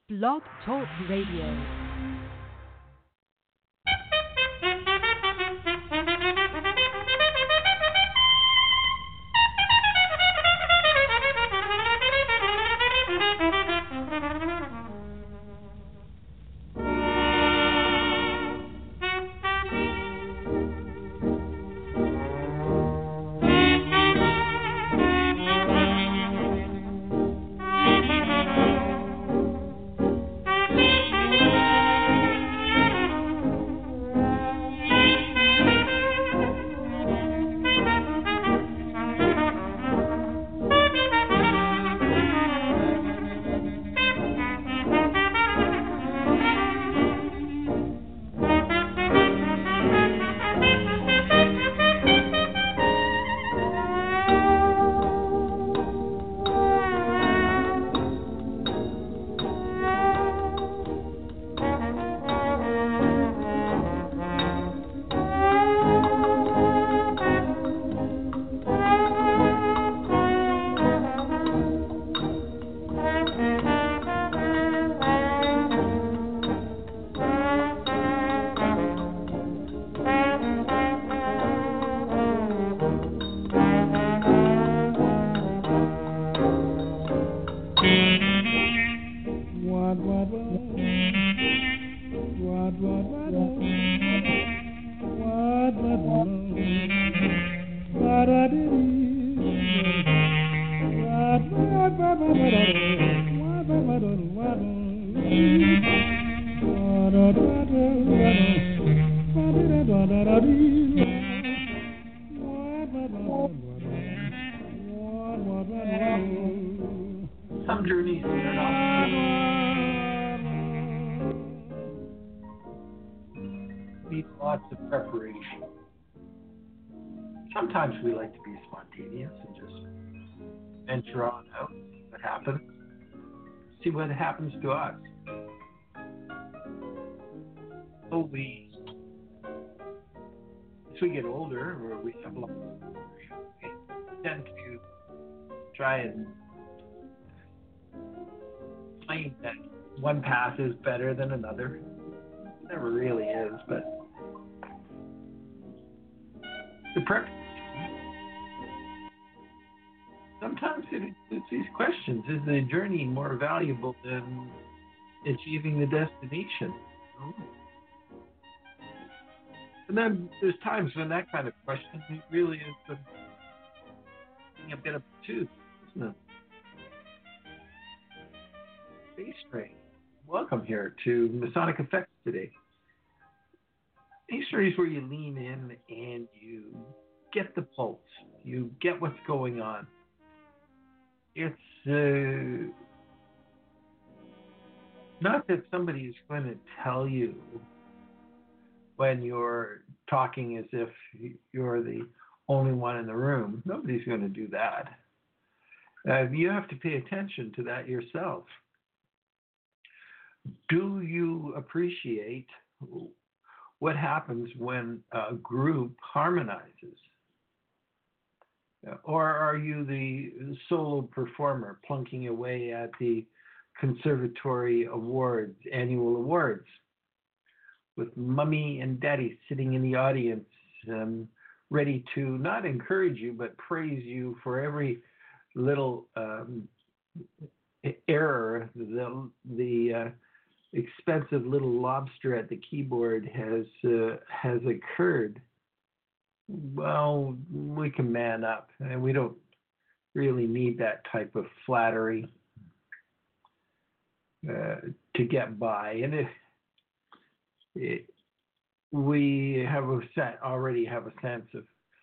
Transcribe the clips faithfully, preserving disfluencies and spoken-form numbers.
Blog Talk Radio. Some journeys start off need lots of preparation. Sometimes we like to be spontaneous and just venture on out, see what happens, see what happens to us. So we, as we get older, or we have a lot, we tend to try and claim that one path is better than another. It never really is, but the prep. Sometimes it, it's these questions: is the journey more valuable than achieving the destination? Oh. And then there's times when that kind of question really is the, being a bit of a tooth, isn't it? Space Ray, welcome here to Masonic Effects today. Space Ray is where you lean in and you get the pulse, you get what's going on. It's uh, not that somebody is going to tell you when you're talking as if you're the only one in the room. Nobody's going to do that. Uh, you have to pay attention to that yourself. Do you appreciate what happens when a group harmonizes? Or are you the solo performer plunking away at the Conservatory Awards, annual awards, with Mummy and Daddy sitting in the audience, um, ready to not encourage you, but praise you for every little um, error, the, the uh, expensive little lobster at the keyboard has uh, has occurred. Well, we can man up, and we don't really need that type of flattery uh, to get by. And if it, we have a set, already have a sense of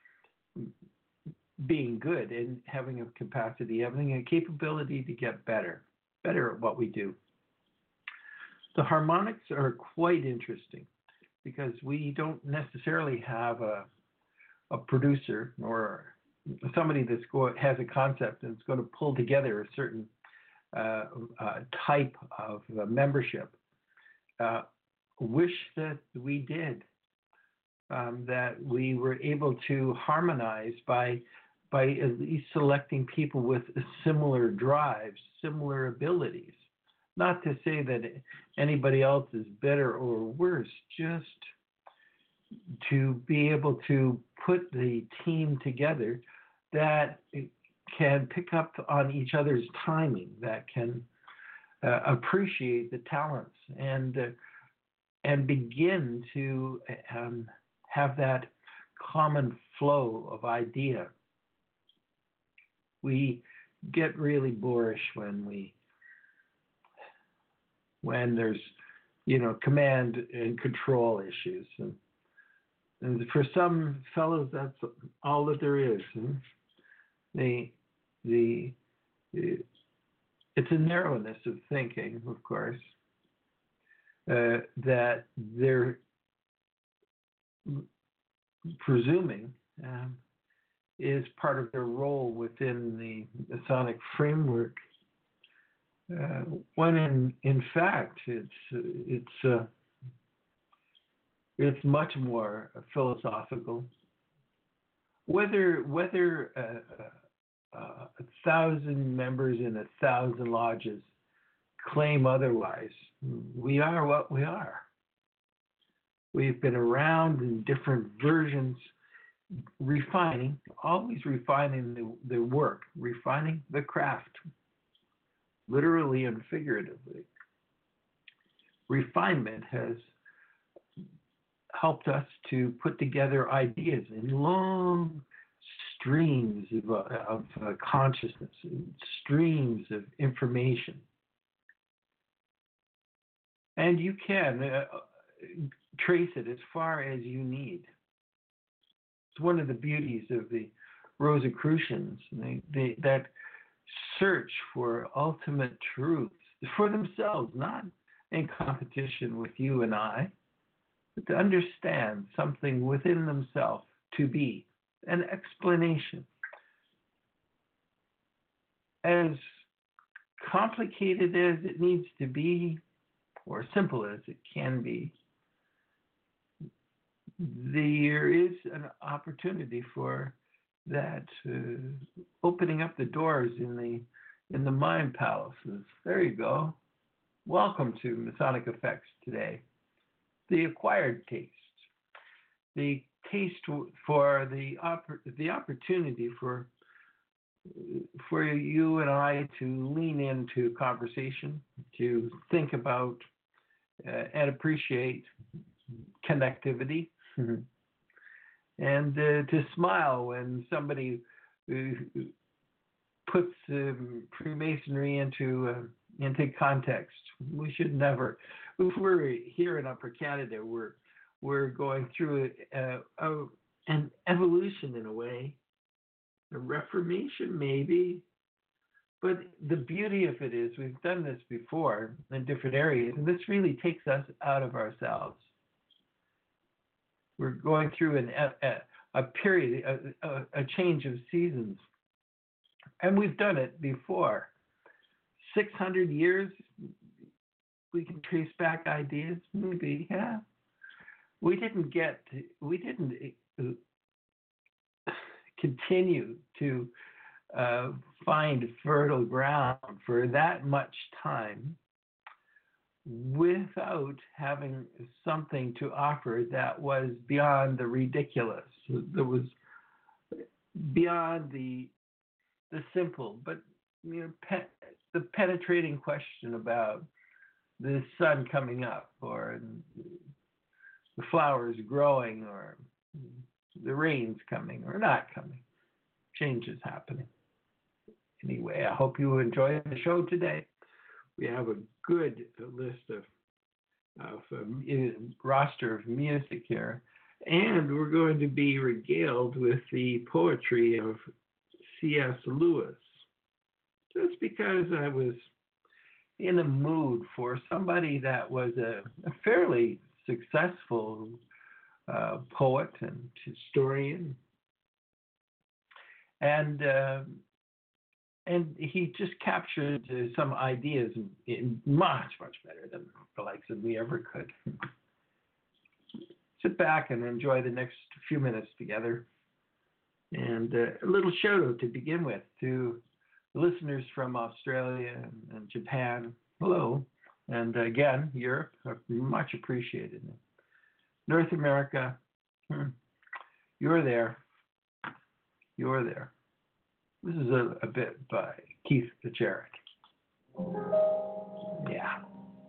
being good and having a capacity, having a capability to get better, better at what we do. The harmonics are quite interesting because we don't necessarily have a a producer or somebody that's go, has a concept and is going to pull together a certain uh, uh, type of uh, membership. Uh, wish that we did, um, that we were able to harmonize by by at least selecting people with similar drives, similar abilities. Not to say that anybody else is better or worse, just to be able to put the team together that can pick up on each other's timing, that can uh, appreciate the talents and uh, and begin to um, have that common flow of idea. We get really boorish when we when there's you know command and control issues, and, and for some fellows that's all that there is. And the the it's a narrowness of thinking, of course, uh, that they're presuming um, is part of their role within the Masonic framework. Uh, when in in fact it's it's uh, it's much more philosophical. Whether whether uh, uh, a thousand members in a thousand lodges claim otherwise, we are what we are. We've been around in different versions, refining, always refining the, the work, refining the craft, literally and figuratively. Refinement has helped us to put together ideas in long streams of, uh, of uh, consciousness, streams of information. And you can uh, trace it as far as you need. It's one of the beauties of the Rosicrucians, they, they, that search for ultimate truths for themselves, not in competition with you and I, but to understand something within themselves to be an explanation. As complicated as it needs to be, or simple as it can be, there is an opportunity for that uh, opening up the doors in the in the mind palaces. There you go. Welcome to Masonic Effects today. The acquired taste, the taste for the oppor- the opportunity for for you and I to lean into conversation, to think about uh, and appreciate connectivity, and uh, to smile when somebody uh, puts um, Freemasonry into uh, into context. We should never. If we're here in Upper Canada, we're we're going through a, a, an evolution in a way, a reformation maybe. But the beauty of it is we've done this before in different areas, and this really takes us out of ourselves. We're going through an, a, a period, a, a, a change of seasons, and we've done it before. six hundred years, we can trace back ideas, maybe, yeah. We didn't get, we didn't continue to uh, find fertile ground for that much time without having something to offer that was beyond the ridiculous, that was beyond the the simple, but you know, pe- the penetrating question about the sun coming up, or the flowers growing, or the rain's coming or not coming. Change is happening. Anyway, I hope you enjoy the show today. We have a good list of, of um, roster of music here, and we're going to be regaled with the poetry of C S Lewis, just because I was in a mood for somebody that was a, a fairly successful uh, poet and historian, and uh, and he just captured uh, some ideas in, in much much better than the likes of me ever could. Sit back and enjoy the next few minutes together. And uh, a little shout out to begin with to listeners from Australia and, and Japan, Hello. And again, Europe, uh, much appreciated. North America, hmm, you're there. You're there. This is a, a bit by Keith Jarrett. Yeah.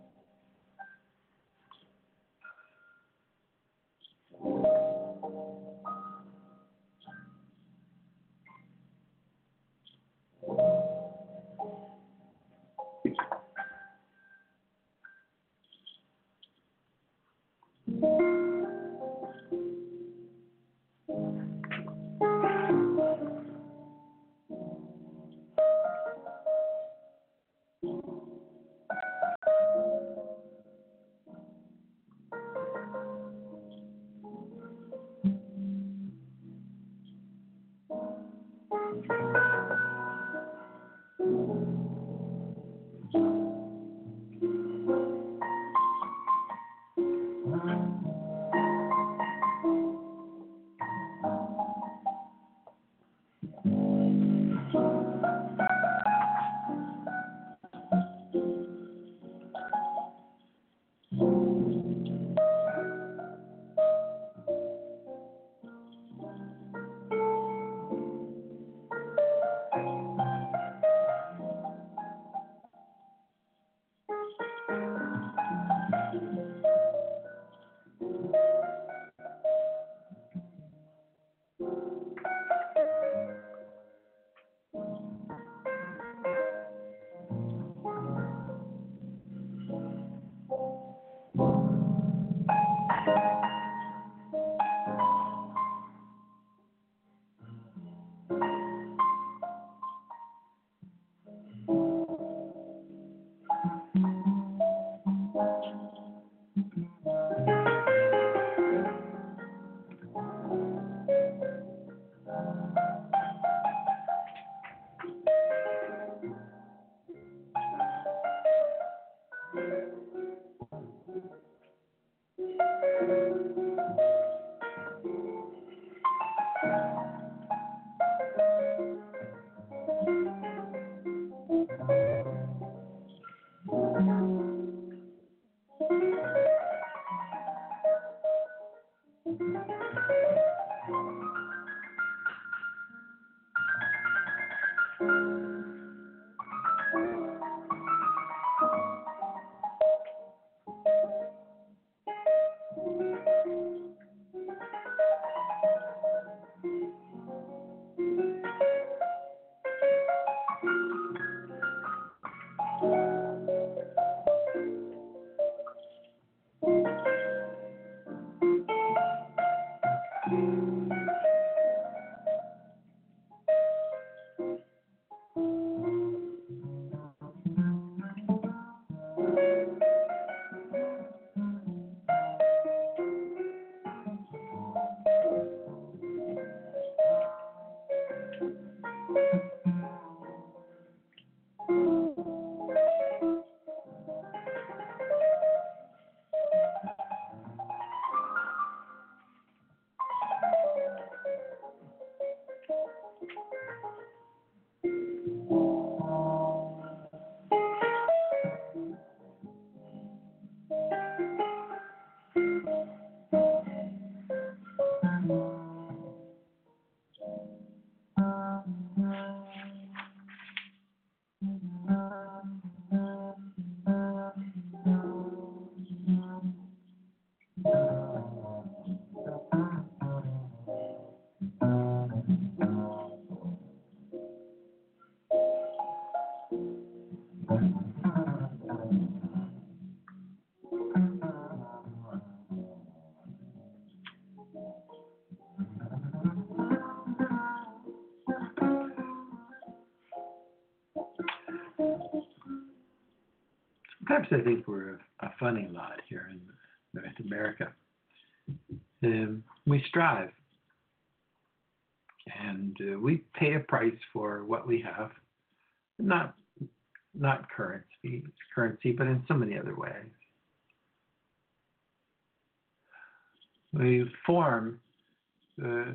Sometimes I think we're a, a funny lot here in North America. Um, we strive, and uh, we pay a price for what we have, not not currency, currency, but in so many other ways. We form uh,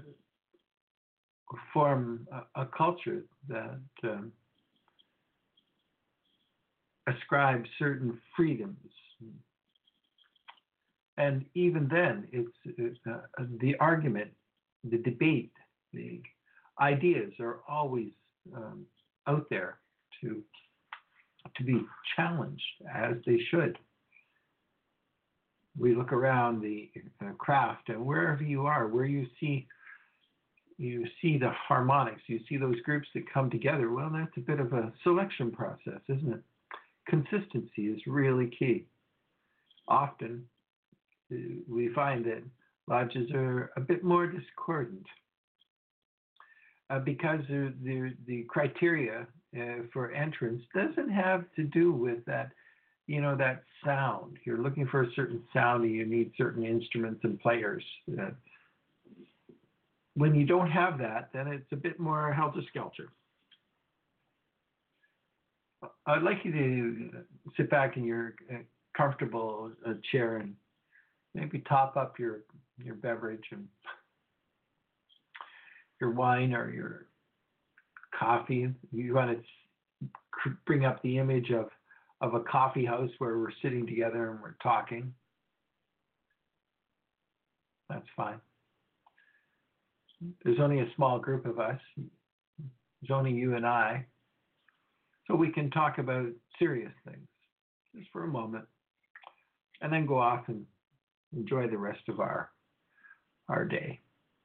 form a, a culture that um, ascribe certain freedoms. And even then, it's uh, uh, the argument, the debate, the ideas are always um, out there to to be challenged, as they should. We look around the uh, craft, and wherever you are, where you see you see the harmonics, you see those groups that come together. Well, that's a bit of a selection process, isn't it? Consistency is really key. Often uh, we find that lodges are a bit more discordant uh, because the, the, the criteria uh, for entrance doesn't have to do with that, you know, that sound. You're looking for a certain sound and you need certain instruments and players. Uh, when you don't have that, then it's a bit more helter-skelter. I'd like you to sit back in your uh, comfortable uh, chair and maybe top up your your beverage and your wine or your coffee. You want to bring up the image of, of a coffee house where we're sitting together and we're talking. That's fine. There's only a small group of us. There's only you and I. So we can talk about serious things just for a moment and then go off and enjoy the rest of our our day.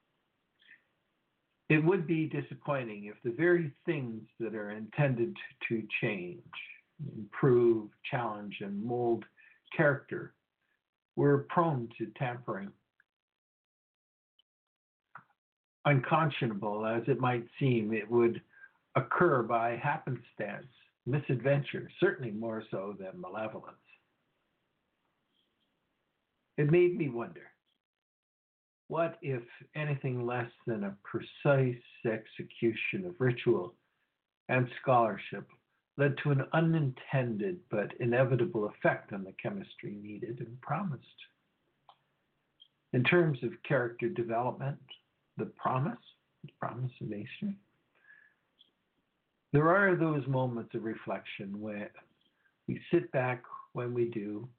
It would be disappointing if the very things that are intended to change, improve, challenge, and mold character were prone to tampering. Unconscionable as it might seem, it would occur by happenstance, misadventure, certainly more so than malevolence. It made me wonder, what if anything less than a precise execution of ritual and scholarship led to an unintended but inevitable effect on the chemistry needed and promised? In terms of character development, the promise, the promise of masonry, there are those moments of reflection where we sit back when we do.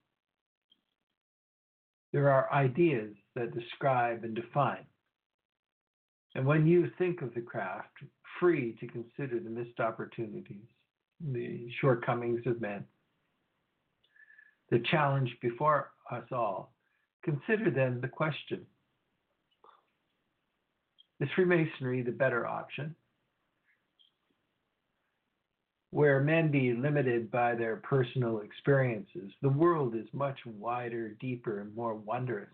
There are ideas that describe and define. And when you think of the craft, free to consider the missed opportunities, the shortcomings of men, the challenge before us all, consider then the question, is Freemasonry the better option? Where men be limited by their personal experiences, the world is much wider, deeper, and more wondrous.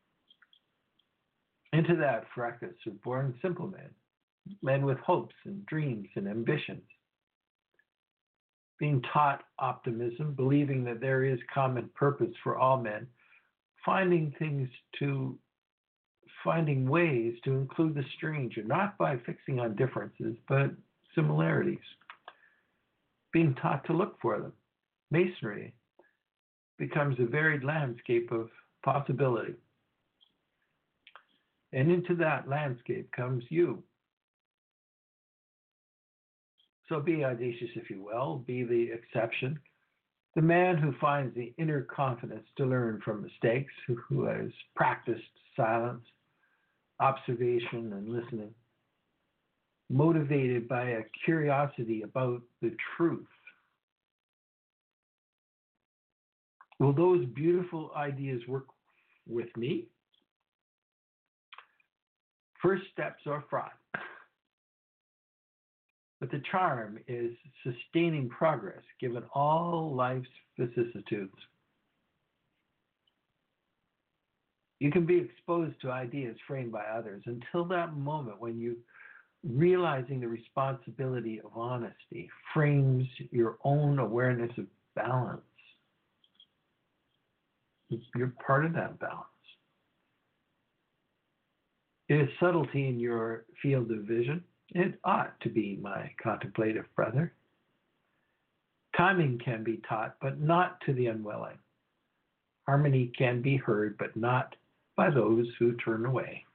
Into that fracas are born simple men, men with hopes and dreams and ambitions, being taught optimism, believing that there is common purpose for all men, finding things to, finding ways to include the stranger, not by fixing on differences, but similarities. Being taught to look for them. Masonry becomes a varied landscape of possibility. And into that landscape comes you. So be audacious, if you will, be the exception, the man who finds the inner confidence to learn from mistakes, who, who has practiced silence, observation, and listening, motivated by a curiosity about the truth. Will those beautiful ideas work with me? First steps are fraught, but the charm is sustaining progress given all life's vicissitudes. You can be exposed to ideas framed by others until that moment when you realizing the responsibility of honesty frames your own awareness of balance. You're part of that balance. It is subtlety in your field of vision. It ought to be, my contemplative brother. Timing can be taught, but not to the unwilling. Harmony can be heard, but not by those who turn away.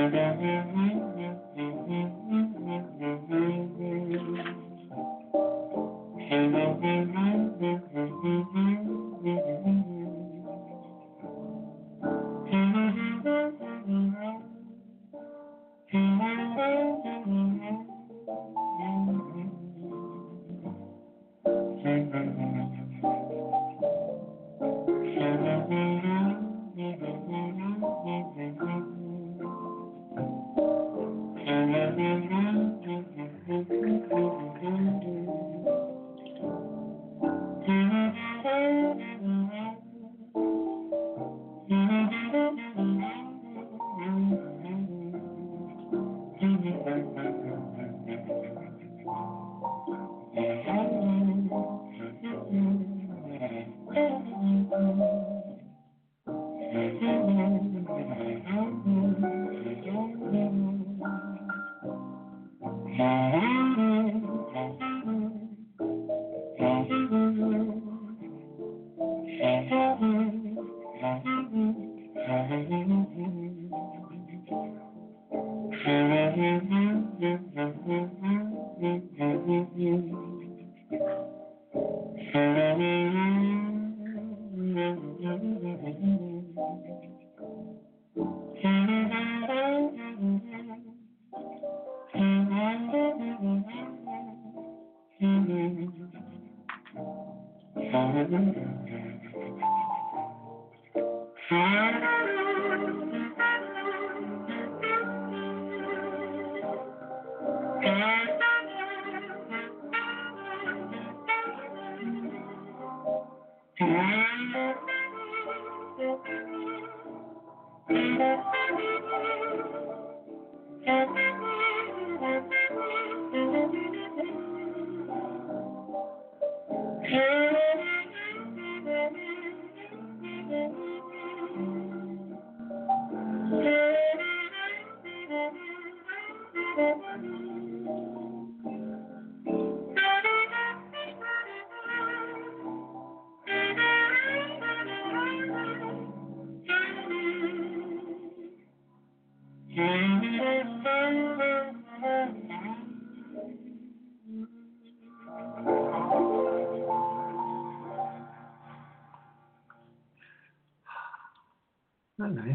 Oh, nice.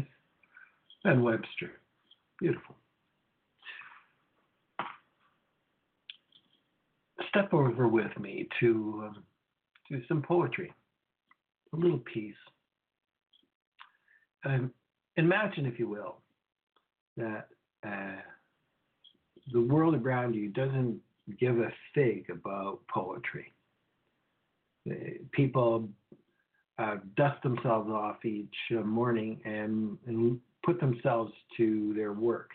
Ben Webster. Beautiful. Step over with me to um, do some poetry, a little piece. Um, imagine, if you will, that uh, the world around you doesn't give a fig about poetry. People uh, dust themselves off each uh, morning and, and put themselves to their work.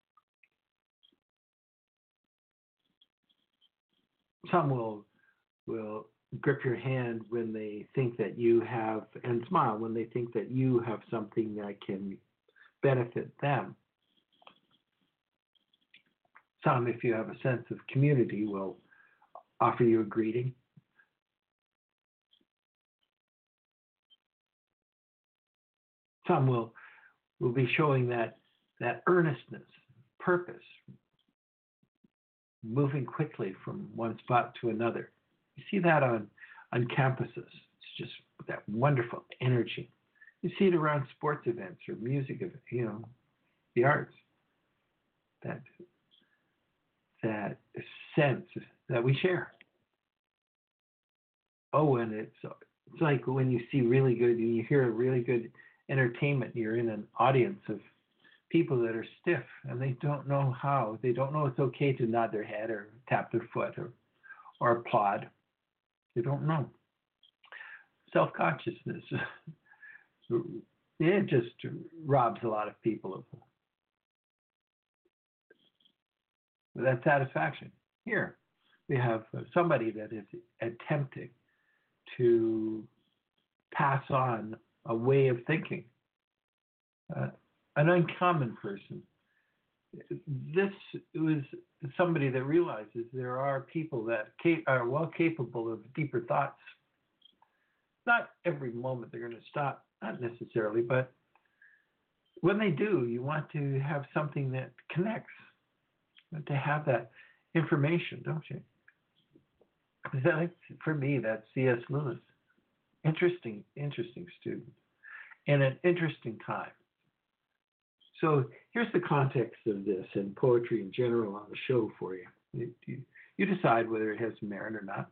Some will will grip your hand when they think that you have, and smile when they think that you have something that can benefit them. Some, if you have a sense of community, will offer you a greeting. Some will will be showing that that earnestness, purpose, moving quickly from one spot to another. You see that on, on campuses. It's just that wonderful energy. You see it around sports events or music events, you know, the arts. That that sense that we share. Oh, and it's it's like when you see really good, and you hear a really good entertainment, you're in an audience of people that are stiff and they don't know how. They don't know it's okay to nod their head or tap their foot or, or applaud. They don't know. Self-consciousness, it just robs a lot of people of that satisfaction. Here, we have somebody that is attempting to pass on a way of thinking, uh, an uncommon person. This was somebody that realizes there are people that are well capable of deeper thoughts. Not every moment they're going to stop, not necessarily, but when they do, you want to have something that connects, to have that information, don't you? Is that like, for me, that's C S. Lewis. Interesting, interesting student, and an interesting time. So here's the context of this and poetry in general on the show for you. You, you, you decide whether it has merit or not.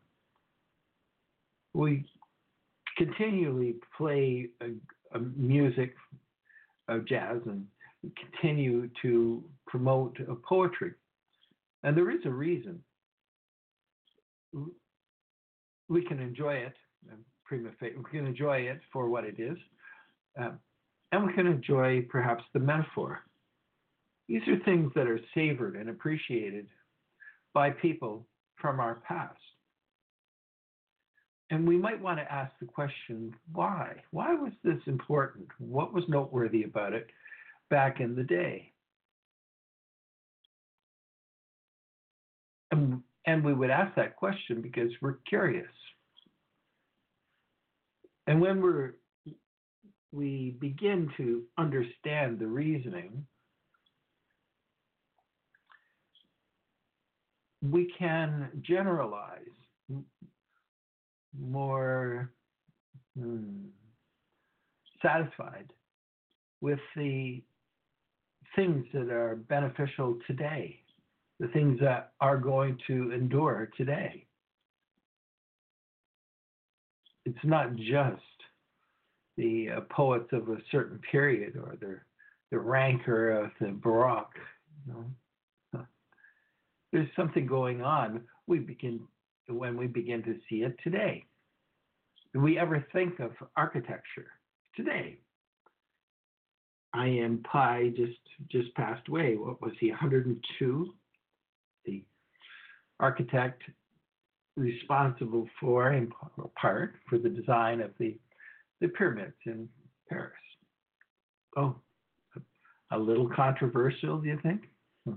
We continually play a, a music of jazz and continue to promote a poetry. And there is a reason. We can enjoy it, prima facie, we can enjoy it for what it is. Um, and we can enjoy perhaps the metaphor. These are things that are savored and appreciated by people from our past. And we might want to ask the question, why? Why was this important? What was noteworthy about it back in the day? And, and we would ask that question because we're curious. And when we're we begin to understand the reasoning, we can generalize more hmm, satisfied with the things that are beneficial today, the things that are going to endure today. It's not just the uh, poets of a certain period or the, the rancor of the Baroque. You know? There's something going on we begin when we begin to see it today. Do we ever think of architecture today? I M Pei just, just passed away. What was he, one hundred two? The architect responsible for, in part, for the design of the the pyramids in Paris. Oh, a little controversial, do you think? Hmm.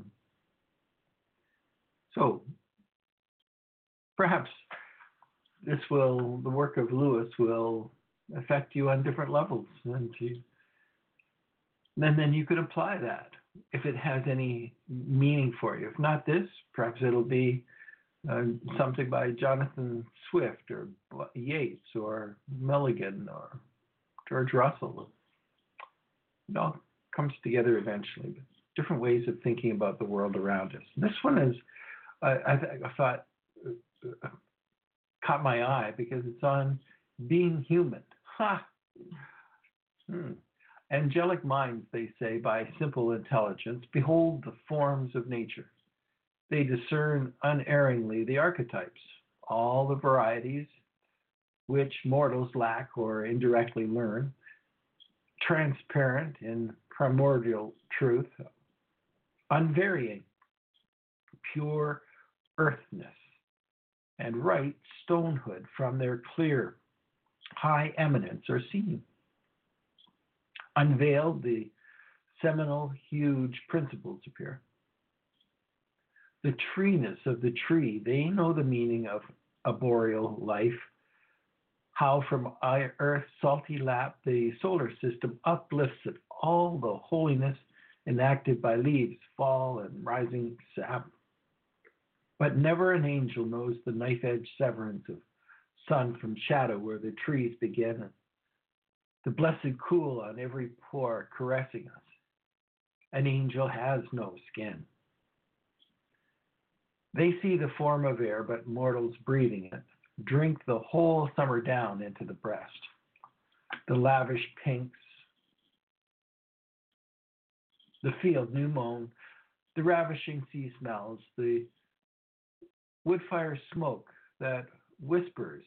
So perhaps this will, the work of Lewis will affect you on different levels, and you, and then you could apply that if it has any meaning for you. If not this, perhaps it'll be Uh, something by Jonathan Swift or Yeats or Milligan or George Russell. It all comes together eventually, but different ways of thinking about the world around us. And this one is, I, I, I thought, uh, caught my eye because it's on being human. Ha! Hmm. Angelic minds, they say, by simple intelligence, behold the forms of nature. They discern unerringly the archetypes, all the varieties which mortals lack or indirectly learn, transparent in primordial truth, unvarying, pure earthness, and right stonehood from their clear, high eminence are seen. Unveiled, the seminal, huge principles appear. The treeness of the tree, they know the meaning of arboreal life, how from Earth's salty lap the solar system uplifts it, all the holiness enacted by leaves, fall, and rising sap. But never an angel knows the knife-edge severance of sun from shadow where the trees begin, the blessed cool on every pore caressing us. An angel has no skin. They see the form of air, but mortals breathing it, drink the whole summer down into the breast. The lavish pinks, the field new mown, the ravishing sea smells, the wood fire smoke that whispers,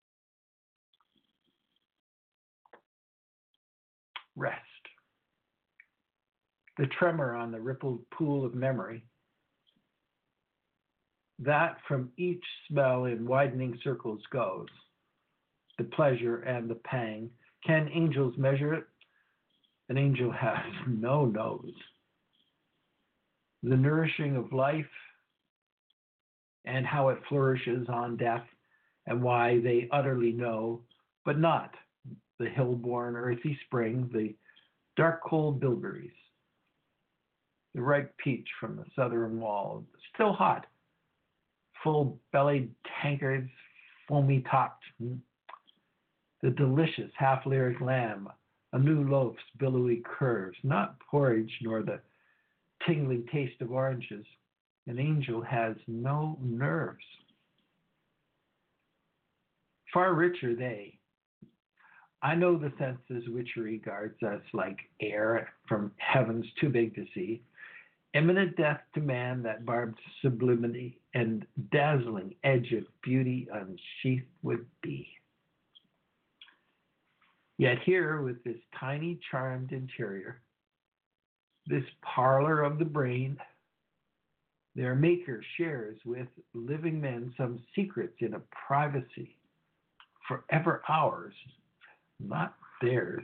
rest. The tremor on the rippled pool of memory, that from each smell in widening circles goes, the pleasure and the pang. Can angels measure it? An angel has no nose. The nourishing of life and how it flourishes on death, and why they utterly know, but not the hill-born earthy spring, the dark cold bilberries, the ripe peach from the southern wall, still hot, full-bellied tankards, foamy-topped, the delicious half-lyric lamb, a new loaf's billowy curves, not porridge nor the tingling taste of oranges. An angel has no nerves. Far richer they. I know the senses which regards us like air from heavens too big to see. Imminent death to man, that barbed sublimity and dazzling edge of beauty unsheathed would be. Yet here, with this tiny charmed interior, this parlor of the brain, their maker shares with living men some secrets in a privacy forever ours, not theirs.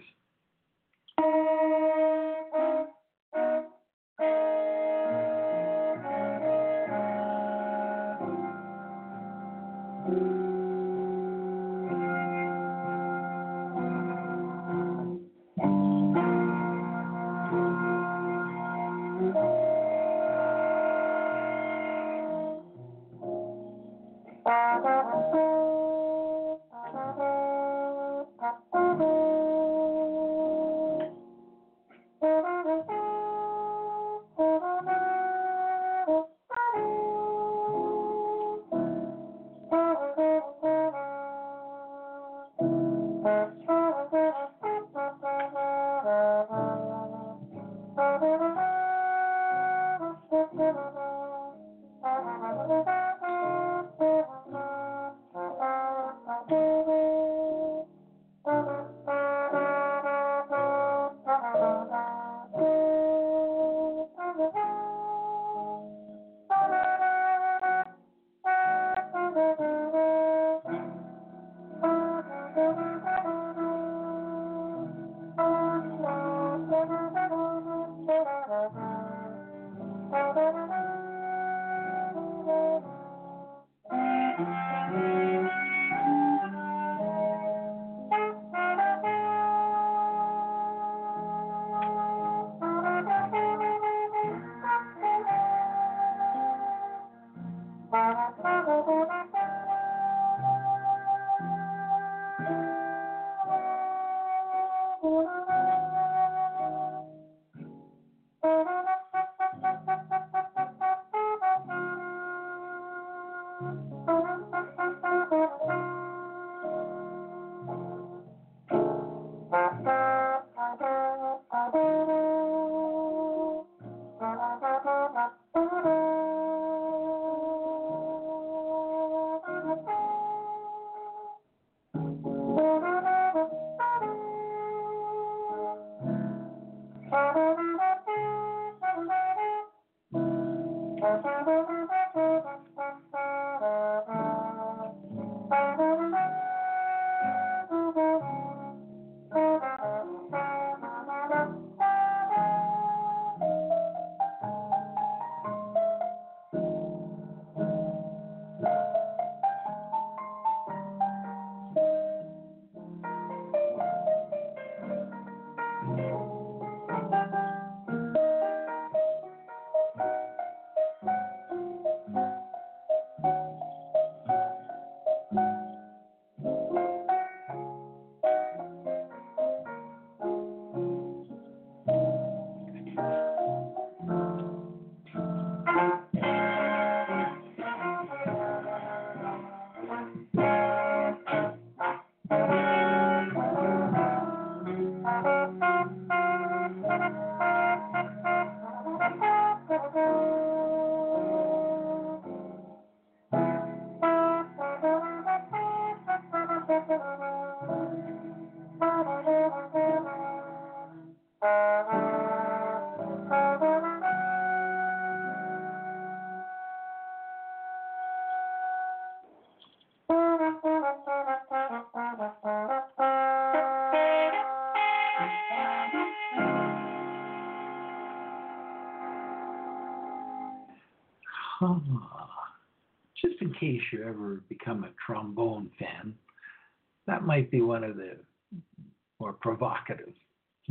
Just in case you ever become a trombone fan, that might be one of the more provocative,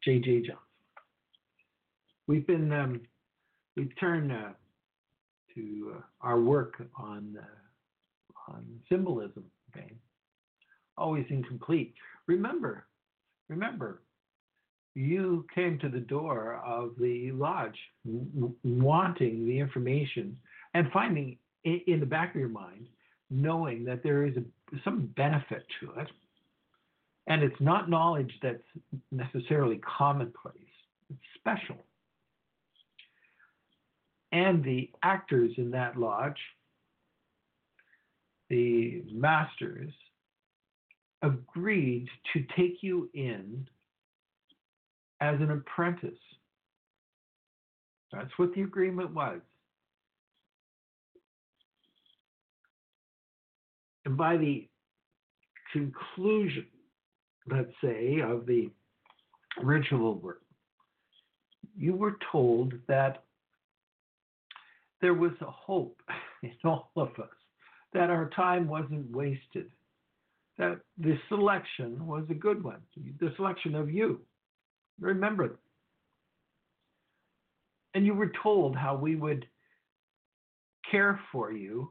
J J. Johnson. We've been, um, we've turned uh, to uh, our work on, uh, on symbolism, okay? Always incomplete. Remember, remember, you came to the door of the lodge w- wanting the information and finding in, in the back of your mind, knowing that there is a, some benefit to it. And it's not knowledge that's necessarily commonplace. It's special. And the actors in that lodge, the masters, agreed to take you in as an apprentice. That's what the agreement was. And by the conclusion, let's say, of the ritual work, you were told that there was a hope in all of us, that our time wasn't wasted, that the selection was a good one, the selection of you. Remember. And you were told how we would care for you,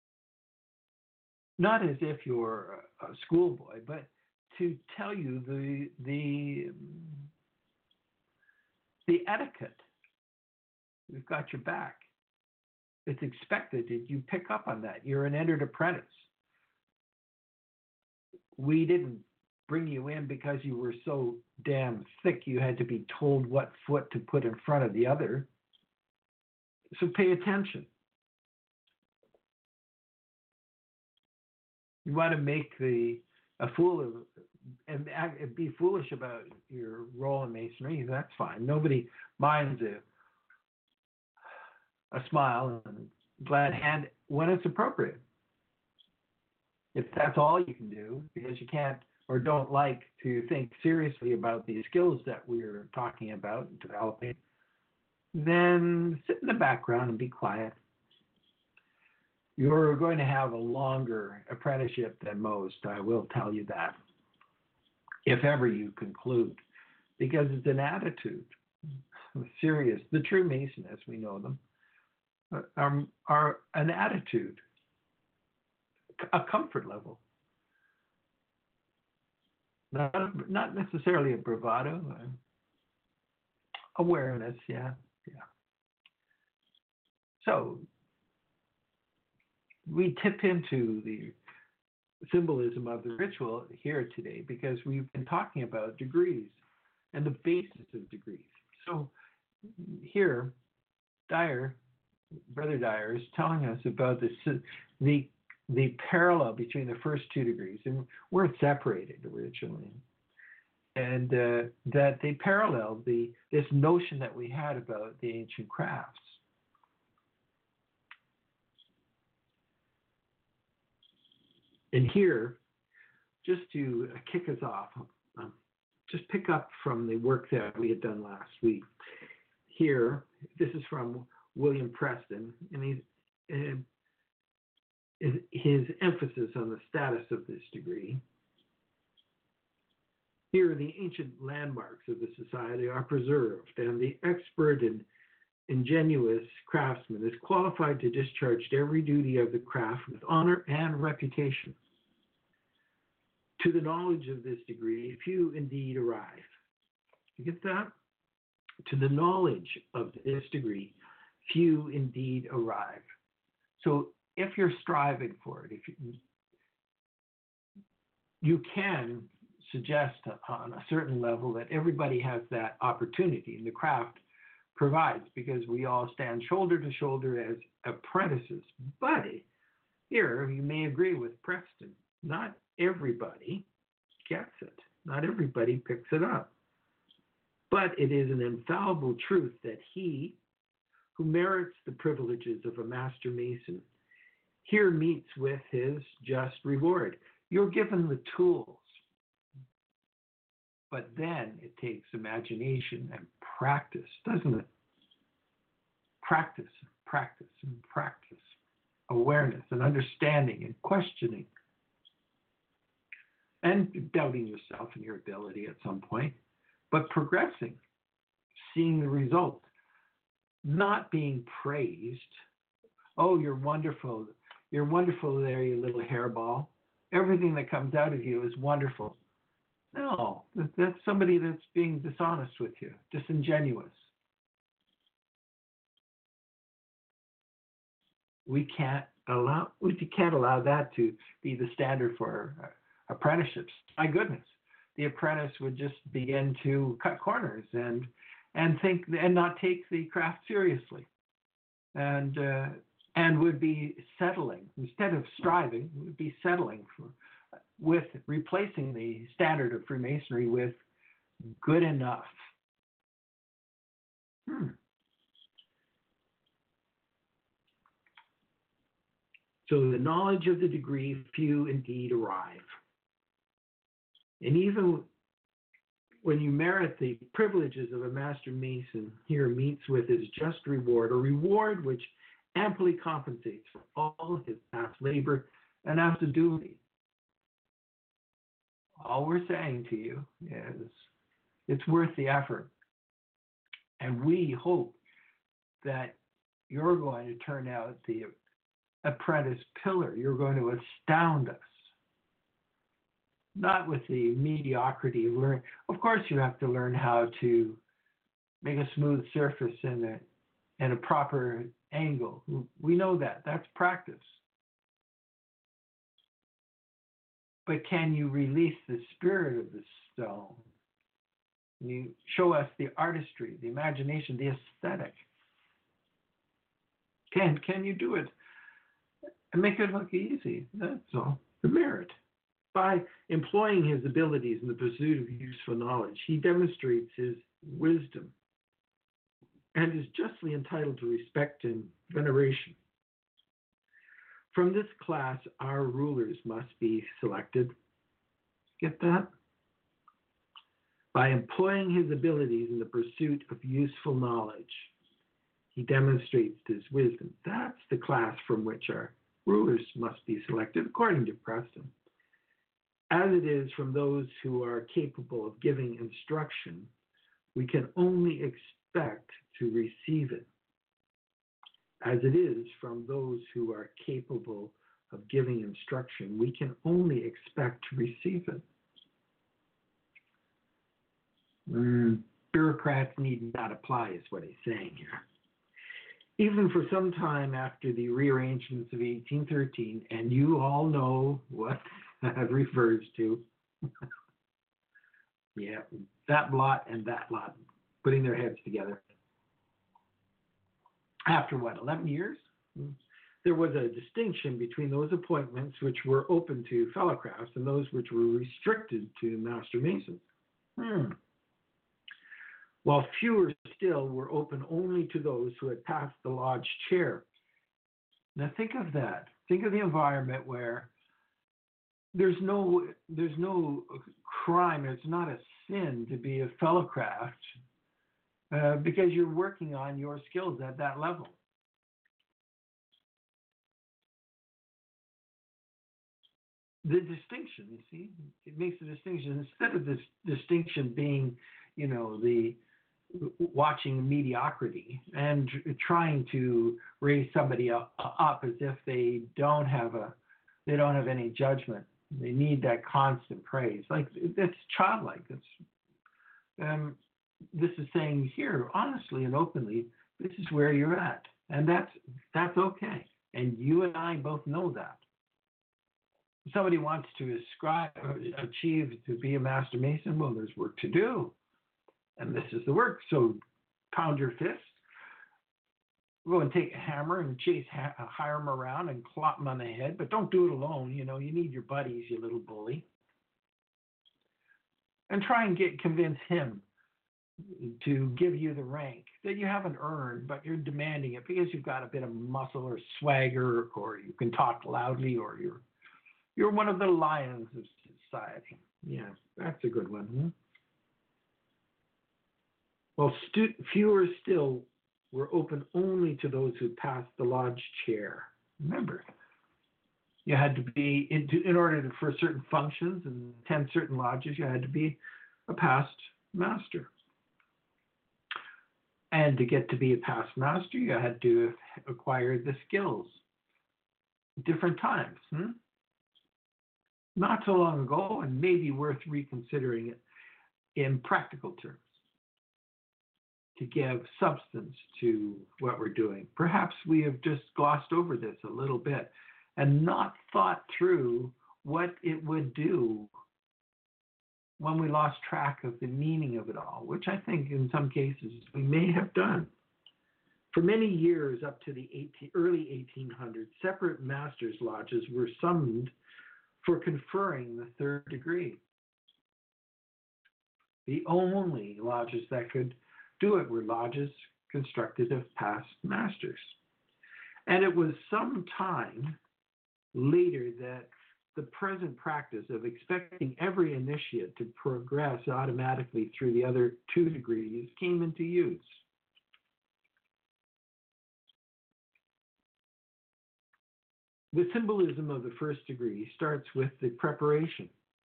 not as if you're a schoolboy, but to tell you the the the etiquette. We've got your back. It's expected that you pick up on that. You're an entered apprentice. We didn't bring you in because you were so damn thick you had to be told what foot to put in front of the other. So pay attention. You want to make the a fool of and act, be foolish about your role in masonry. That's fine. Nobody minds a a smile and a glad hand when it's appropriate. If that's all you can do, because you can't or don't like to think seriously about the skills that we're talking about and developing, then sit in the background and be quiet. You're going to have a longer apprenticeship than most, I will tell you that, if ever you conclude, because it's an attitude, serious. The true Mason, as we know them, are, are an attitude, a comfort level. Not, not necessarily a bravado, uh, awareness, yeah, yeah. So we tip into the symbolism of the ritual here today because we've been talking about degrees and the basis of degrees. So here, Dyer, Brother Dyer, is telling us about the the the parallel between the first two degrees, and we're separated originally, and uh, that they parallel the this notion that we had about the ancient crafts. And here, just to kick us off, um, just pick up from the work that we had done last week. Here, this is from William Preston, and he's uh, his emphasis on the status of this degree. Here, the ancient landmarks of the society are preserved, and the expert and ingenious craftsman is qualified to discharge every duty of the craft with honor and reputation. To the knowledge of this degree, few indeed arrive. You get that? To the knowledge of this degree, few indeed arrive. So if you're striving for it, if you, you can suggest on a certain level that everybody has that opportunity, and the craft provides, because we all stand shoulder to shoulder as apprentices. But here you may agree with Preston. Not everybody gets it. Not everybody picks it up. But it is an infallible truth that he who merits the privileges of a master mason here meets with his just reward. You're given the tools, but then it takes imagination and practice, doesn't it? Practice, practice, and practice. Awareness and understanding and questioning. And doubting yourself and your ability at some point. but progressing, seeing the result, not being praised. Oh, you're wonderful. You're wonderful there, you little hairball. Everything that comes out of you is wonderful. No, that's somebody that's being dishonest with you, disingenuous. We can't allow we can't allow that to be the standard for apprenticeships. My goodness, the apprentice would just begin to cut corners and and think and not take the craft seriously, and uh, and would be settling instead of striving. Would be settling for with replacing the standard of Freemasonry with good enough. Hmm. So the knowledge of the degree, few indeed arrive. And even when you merit the privileges of a Master Mason, here meets with his just reward, a reward which amply compensates for all his past labor and assiduity. All we're saying to you is it's worth the effort. And we hope that you're going to turn out the apprentice pillar. You're going to astound us. Not with the mediocrity of learning. Of course, you have to learn how to make a smooth surface and a, and a proper angle. We know that. That's practice. But can you release the spirit of the stone? You show us the artistry, the imagination, the aesthetic. Can, can you do it? And make it look easy. That's all. The merit. By employing his abilities in the pursuit of useful knowledge, he demonstrates his wisdom and is justly entitled to respect and veneration. From this class, our rulers must be selected. Get that? By employing his abilities in the pursuit of useful knowledge, he demonstrates his wisdom. That's the class from which our rulers must be selected, according to Preston. As it is from those who are capable of giving instruction, we can only expect to receive it. As it is from those who are capable of giving instruction, we can only expect to receive it. Mm, bureaucrats need not apply, is what he's saying here. Even for some time after the rearrangements of eighteen thirteen, and you all know what that refers to. Yeah, that lot and that lot, putting their heads together. After what, eleven years? There was a distinction between those appointments which were open to fellowcrafts and those which were restricted to Master Masons. Hmm. While fewer still were open only to those who had passed the lodge chair. Now think of that. Think of the environment where there's no there's no crime. It's not a sin to be a fellowcraft uh, because you're working on your skills at that level. The distinction, you see, it makes a distinction instead of this distinction being, you know, the watching mediocrity and trying to raise somebody up, up as if they don't have a they don't have any judgment. They need that constant praise. Like that's childlike. That's um, this is saying here honestly and openly, this is where you're at, and that's that's okay. And you and I both know that. If somebody wants to ascribe, achieve to be a Master Mason, well, there's work to do. And this is the work. So pound your fist. Go and take a hammer and chase ha- Hiram around and clop him on the head. But don't do it alone. You know, you need your buddies, you little bully. And try and get convince him to give you the rank that you haven't earned, but you're demanding it because you've got a bit of muscle or swagger, or you can talk loudly, or you're you're one of the lions of society. Yeah, that's a good one. Hmm? Well, stu- fewer still were open only to those who passed the lodge chair. Remember, you had to be, in, in order to, for certain functions and attend certain lodges, you had to be a past master. And to get to be a past master, you had to acquire the skills. Different times. Hmm? Not so long ago, and maybe worth reconsidering it in practical terms to give substance to what we're doing. Perhaps we have just glossed over this a little bit and not thought through what it would do when we lost track of the meaning of it all, which I think in some cases we may have done. For many years, up to the early eighteen hundreds, separate masters' lodges were summoned for conferring the third degree. The only lodges that could do it were lodges constructed of past masters. And it was some time later that the present practice of expecting every initiate to progress automatically through the other two degrees came into use. The symbolism of the first degree starts with the preparation.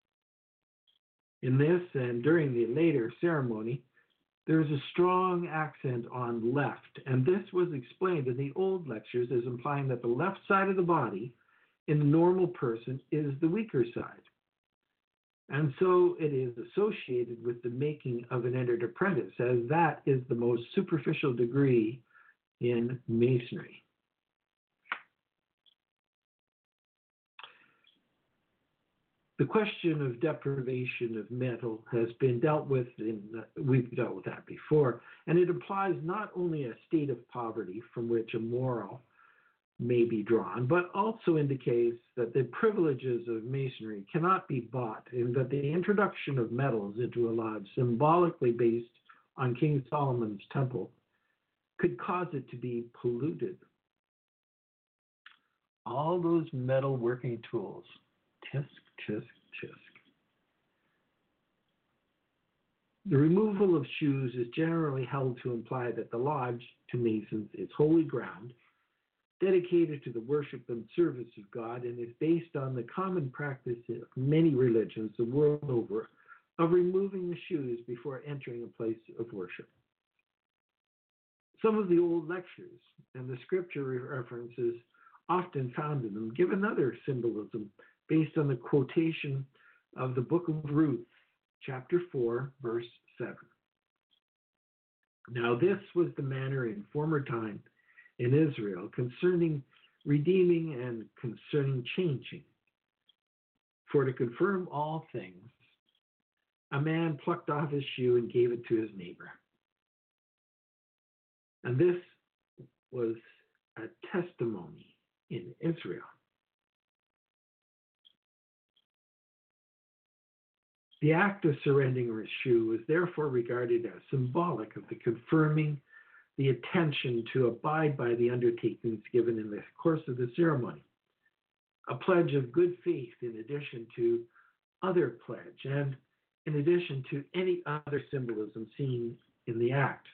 In this and during the later ceremony, there is a strong accent on left, and this was explained in the old lectures as implying that the left side of the body in the normal person is the weaker side. And so it is associated with the making of an entered apprentice, as that is the most superficial degree in Masonry. The question of deprivation of metal has been dealt with, in, we've dealt with that before, and it implies not only a state of poverty from which a moral may be drawn, but also indicates that the privileges of Masonry cannot be bought, and that the introduction of metals into a lodge symbolically based on King Solomon's temple could cause it to be polluted. All those metal working tools, tisk, tisk, tisk. The removal of shoes is generally held to imply that the lodge to Masons is holy ground, dedicated to the worship and service of God, and is based on the common practice of many religions the world over of removing the shoes before entering a place of worship. Some of the old lectures and the scripture references often found in them give another symbolism based on the quotation of the book of Ruth, chapter four, verse seven. Now this was the manner in former time in Israel concerning redeeming and concerning changing. For to confirm all things, a man plucked off his shoe and gave it to his neighbor. And this was a testimony in Israel. The act of surrendering his shoe is therefore regarded as symbolic of the confirming the attention to abide by the undertakings given in the course of the ceremony, a pledge of good faith in addition to other pledge, and in addition to any other symbolism seen in the act.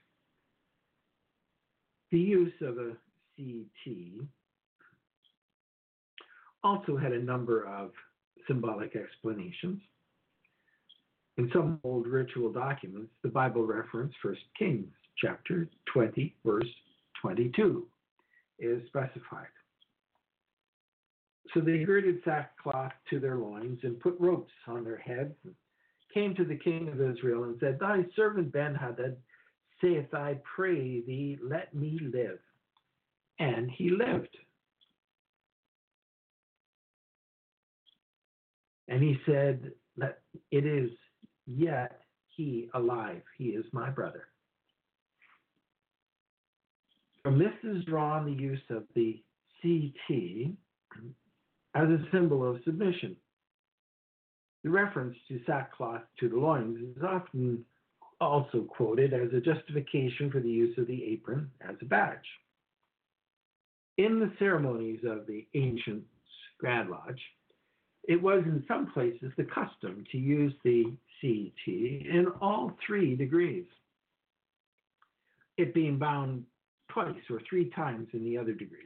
The use of a C T also had a number of symbolic explanations. In some old ritual documents, the Bible reference First Kings chapter twenty, verse twenty-two is specified. So they girded sackcloth to their loins and put ropes on their heads, and came to the king of Israel and said, Thy servant Ben-Hadad saith, I pray thee, let me live. And he lived. And he said, that it is yet he alive. He is my brother. From this is drawn the use of the C T as a symbol of submission. The reference to sackcloth to the loins is often also quoted as a justification for the use of the apron as a badge. In the ceremonies of the ancient Grand Lodge, it was in some places the custom to use the C T in all three degrees, it being bound twice or three times in the other degrees.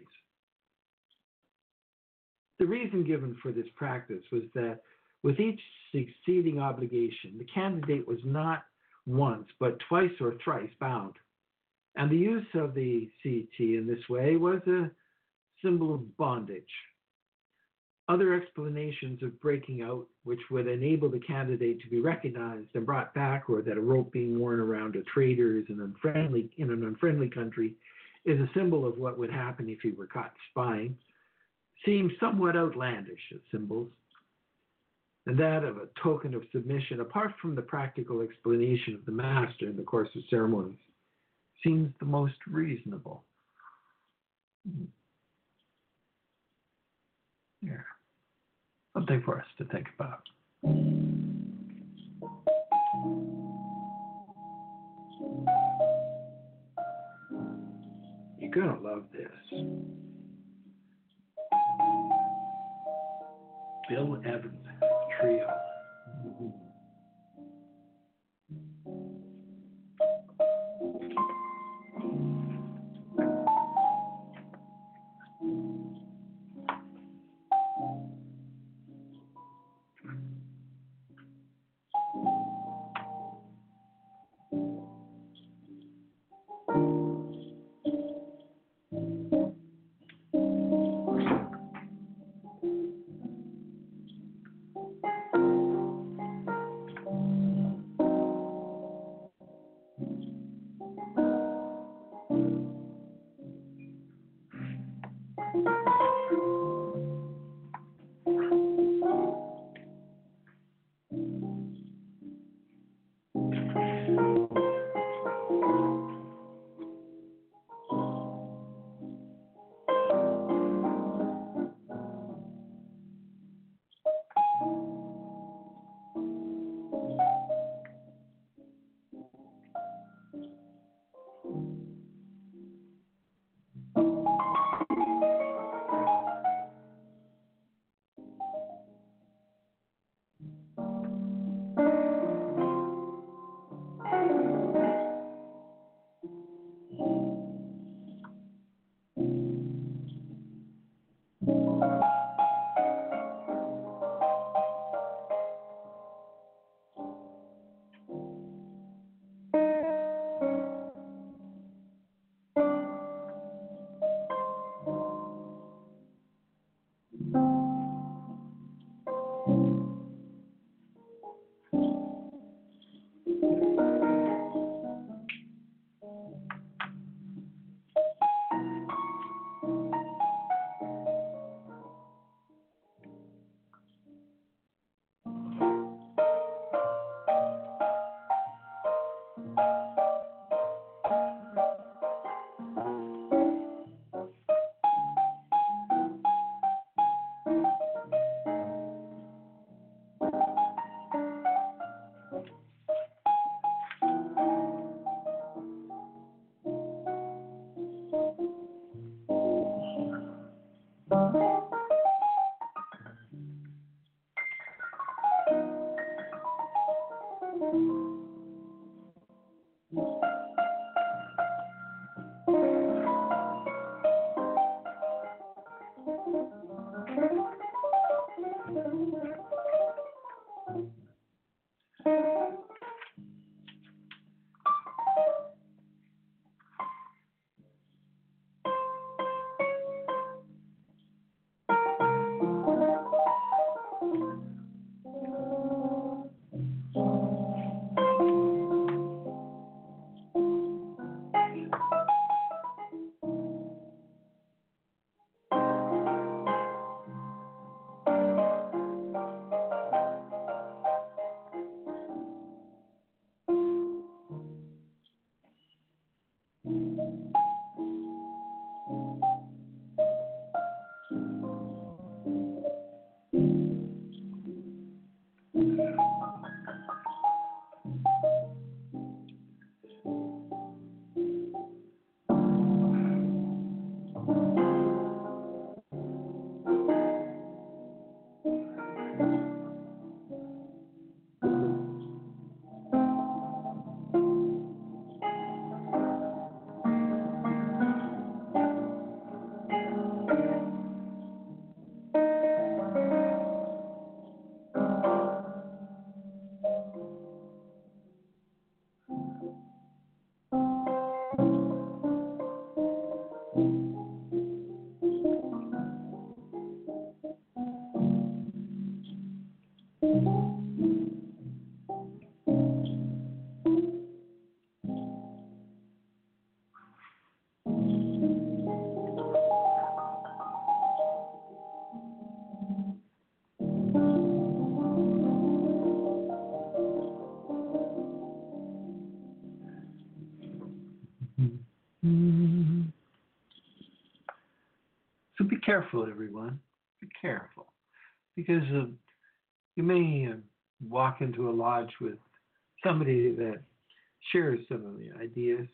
The reason given for this practice was that with each succeeding obligation, the candidate was not once, but twice or thrice bound. And the use of the C T in this way was a symbol of bondage. Other explanations of breaking out, which would enable the candidate to be recognized and brought back, or that a rope being worn around a trader is an unfriendly, in an unfriendly country, is a symbol of what would happen if he were caught spying, seem somewhat outlandish as symbols, and that of a token of submission, apart from the practical explanation of the master in the course of ceremonies, seems the most reasonable. Yeah. Something for us to think about. You're gonna love this. Bill Evans Trio. So be careful, everyone. Be careful. Because uh, you may uh, walk into a lodge with somebody that shares some of the ideas.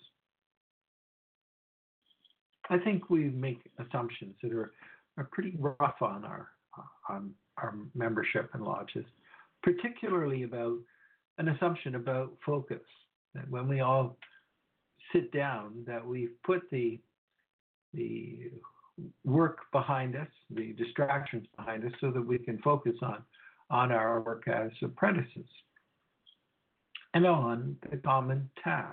I think we make assumptions that are, are pretty rough on our on our membership in lodges, particularly about an assumption about focus. That when we all sit down, that we've put the the work behind us, the distractions behind us, so that we can focus on on our work as apprentices and on the common task.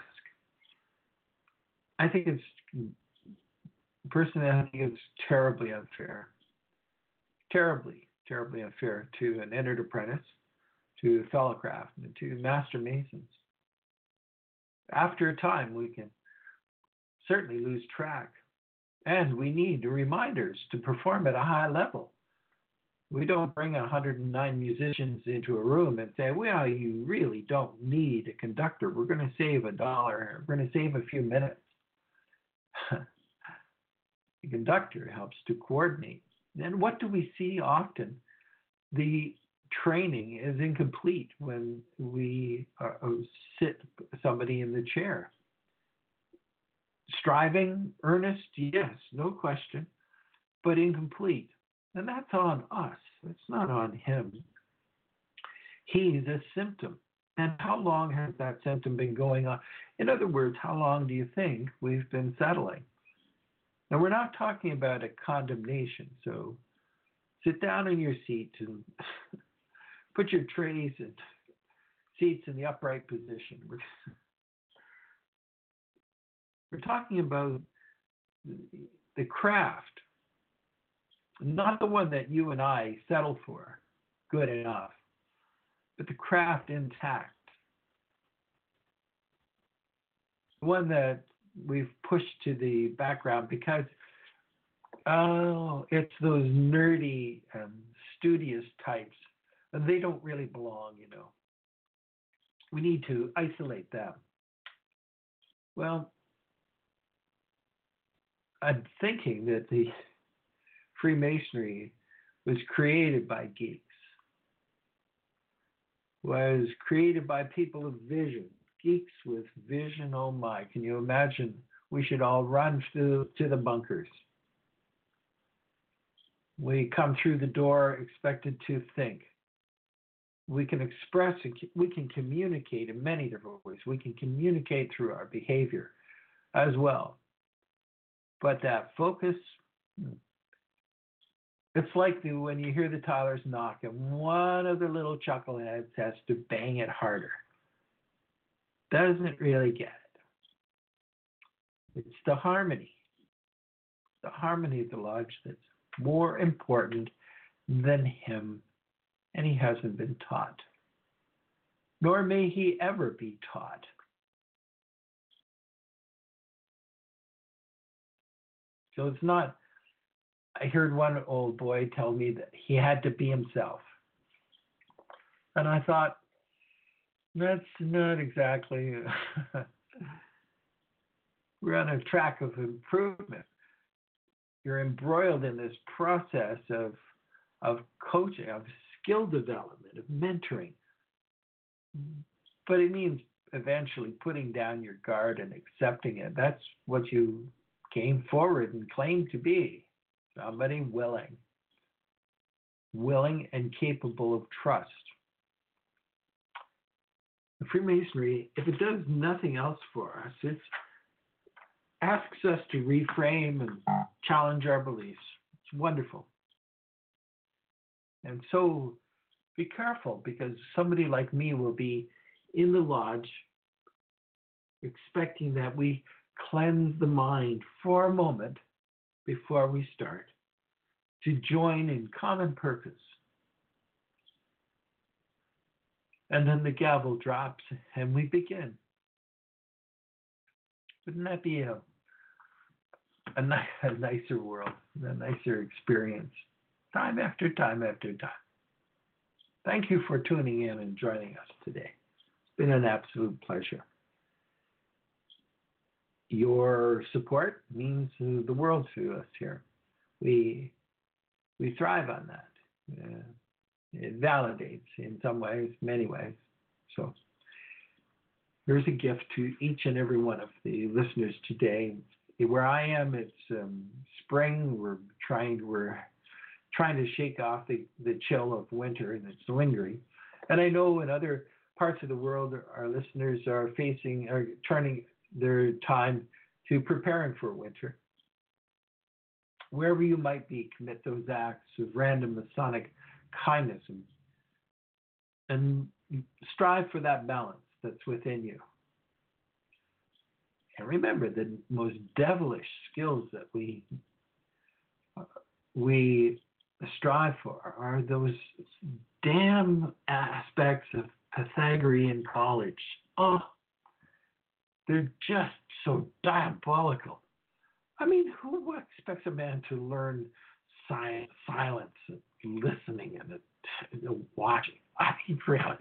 I think it's personally, I think it's terribly unfair, terribly, terribly unfair to an entered apprentice, to fellow craftsmen, to master masons. After a time, we can certainly lose track, and we need reminders to perform at a high level. We don't bring one hundred nine musicians into a room and say, well, you really don't need a conductor. We're going to save a dollar. We're going to save a few minutes. The conductor helps to coordinate. And what do we see often? The training is incomplete when we uh, sit somebody in the chair. Striving, earnest, yes, no question, but incomplete. And that's on us. It's not on him. He's a symptom. And how long has that symptom been going on? In other words, how long do you think we've been settling? Now, we're not talking about a condemnation. So sit down in your seat and put your trays and seats in the upright position. We're, we're talking about the craft, not the one that you and I settle for, good enough, but the craft intact. The one that we've pushed to the background because, oh, it's those nerdy, um, studious types. And they don't really belong, you know. We need to isolate them. Well, I'm thinking that the Freemasonry was created by geeks, was created by people of vision, geeks with vision. Oh my, can you imagine? We should all run to, to the bunkers. We come through the door expected to think. We can express, we can communicate in many different ways. We can communicate through our behavior as well. But that focus, it's like the, when you hear the Tylers knock and one of the little chuckleheads has to bang it harder. Doesn't really get it. It's the harmony, the harmony of the lodge that's more important than him, and he hasn't been taught, nor may he ever be taught. So it's not, I heard one old boy tell me that he had to be himself. And I thought, that's not exactly, we're on a track of improvement. You're embroiled in this process of, of coaching, of skill development, of mentoring. But it means eventually putting down your guard and accepting it. That's what you came forward and claimed to be. Somebody willing, willing and capable of trust. The Freemasonry, if it does nothing else for us, it asks us to reframe and challenge our beliefs. It's wonderful. And so be careful, because somebody like me will be in the lodge expecting that we cleanse the mind for a moment before we start to join in common purpose. And then the gavel drops and we begin. Wouldn't that be a, a, ni- a nicer world, a nicer experience, time after time after time? Thank you for tuning in and joining us today. It's been an absolute pleasure. Your support means the world to us here. We we thrive on that. Uh, it validates in some ways, many ways. So here's a gift to each and every one of the listeners today. Where I am, it's um, spring. We're trying we're trying to shake off the, the chill of winter that's lingering. And I know in other parts of the world, our listeners are facing, are turning their time to preparing for winter. Wherever you might be, commit those acts of random Masonic kindness and, and strive for that balance that's within you. And remember, the most devilish skills that we we strive for are those damn aspects of Pythagorean college. Oh, they're just so diabolical. I mean, who expects a man to learn si- silence and listening and, uh, watching? I mean, really.